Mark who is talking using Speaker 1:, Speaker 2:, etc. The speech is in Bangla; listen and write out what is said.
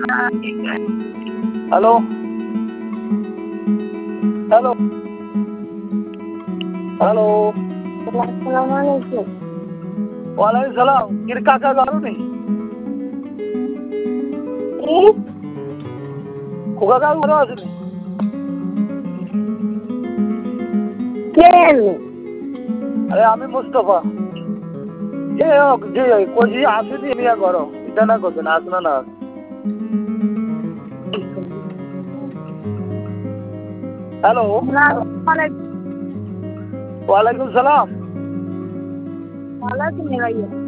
Speaker 1: হ্যালো হ্যালো হ্যালো
Speaker 2: আসসালামু আলাইকুম।
Speaker 1: ওয়ালাইকুম সালাম কির কাকা গারুনি
Speaker 2: কি?
Speaker 1: খোকা কাকু ভালো আছেনি
Speaker 2: কে এলো?
Speaker 1: আরে আমি মুস্তফা যে যে কোজি আসেনি নিয়া করো এটা না করবেন আসনা না হ্যালো ওয়ালাইকুম সালাম
Speaker 2: ভালো আছেন ভাইয়া?